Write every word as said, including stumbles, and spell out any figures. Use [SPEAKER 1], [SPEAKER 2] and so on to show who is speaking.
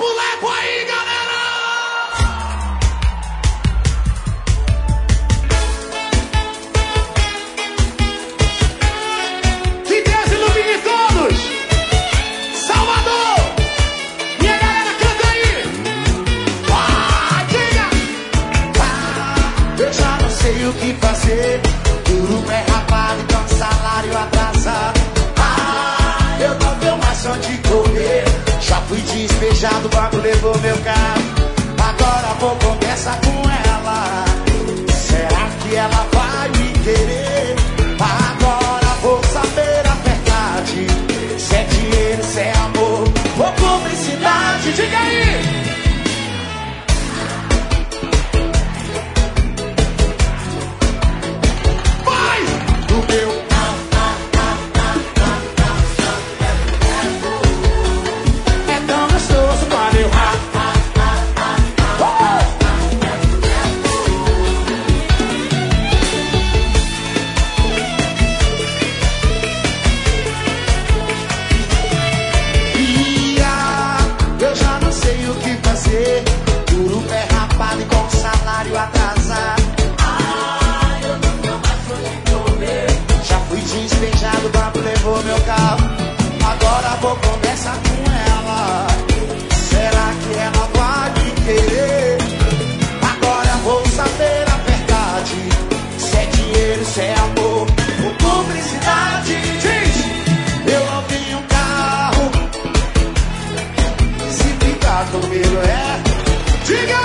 [SPEAKER 1] lepo-lepo aí, galera! Que Deus ilumine todos! Salvador! Minha galera, canta aí! Vai, diga!
[SPEAKER 2] Eu já não sei o que fazer. Tudo é rapado com salário atrasado. Ah, eu não tenho mais onde correr. Já fui despejado, o banco levou meu carro. Agora vou conversar com ela. Será que ela vai me querer? Agora vou saber a verdade. Se é dinheiro, se é amor ou publicidade.
[SPEAKER 1] Diga aí! Vai!
[SPEAKER 2] O meu é tão gostoso quando eu eu já não sei o que fazer. Duro pé rapado e com salário atrasado. Ah, eu não tenho mais onde correr. Já fui despejado, o banco levou meu carro. Agora vou conversar com ela. Será que ela vai me querer? Agora vou saber a verdade. Se é dinheiro, se é amor ou publicidade. Diz! Eu não tenho um carro. Se ficar comigo é.
[SPEAKER 1] Diga!